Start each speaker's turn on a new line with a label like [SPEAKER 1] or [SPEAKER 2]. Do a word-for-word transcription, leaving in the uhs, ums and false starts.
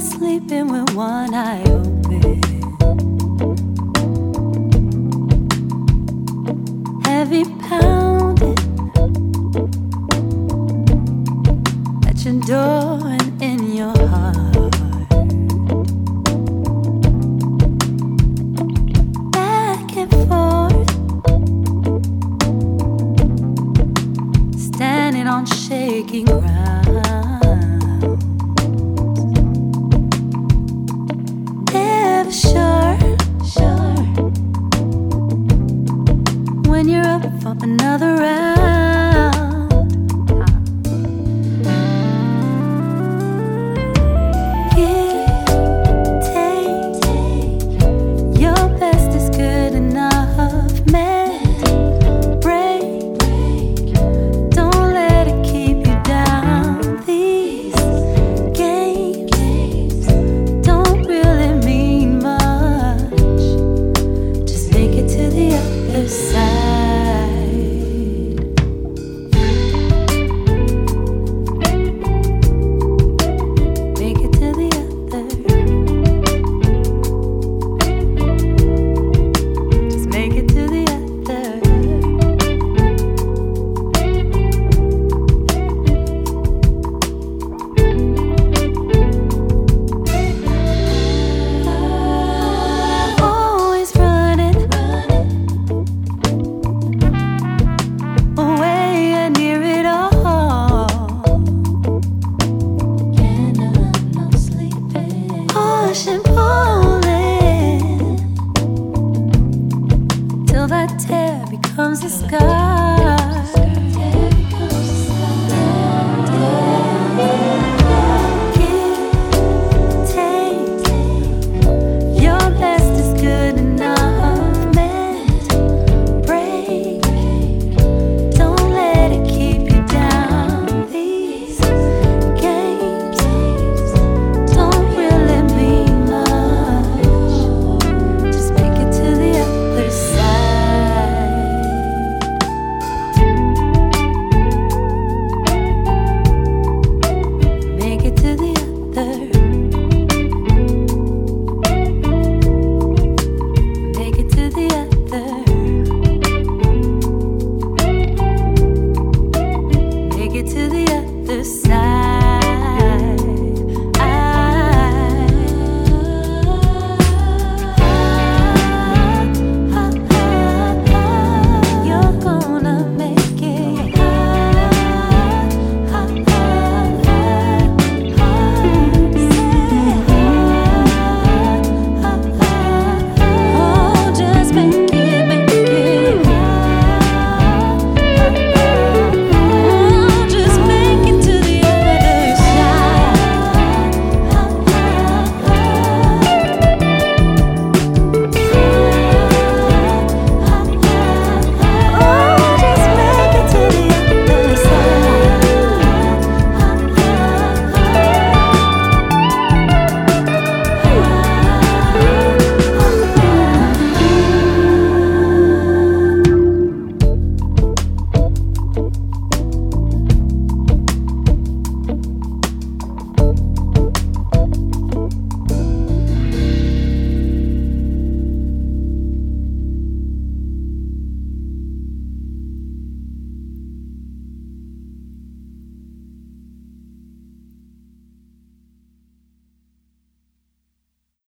[SPEAKER 1] sleeping with one eye open. Heavy pounding at your door and in your heart. Back and forth, standing on shaky ground. Never sure, sure when you're up for another round. Give, take, take. Your best is good enough. Mend, break, break. Don't let it keep you down. These games don't really mean much. Just make it to the other side. Make it to the other. Just make it to the other. Always running, away and near it all. Can't have no sleeping. Pushing, pulling till that tear becomes a scar.